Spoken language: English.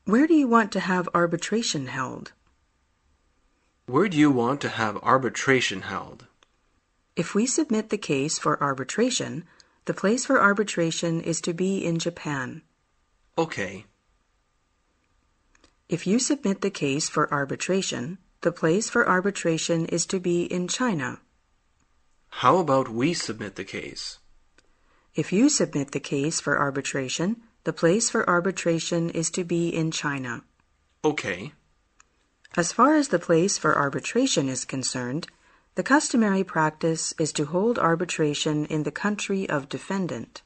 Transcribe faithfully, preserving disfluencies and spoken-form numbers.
Where do you want to have arbitration held? Where do you want to have arbitration held? If we submit the case for arbitration, the place for arbitration is to be in Japan. Okay. If you submit the case for arbitration, the place for arbitration is to be in China. How about we submit the case? If you submit the case for arbitration, the place for arbitration is to be in China. Okay. As far as the place for arbitration is concerned, the customary practice is to hold arbitration in the country of defendant.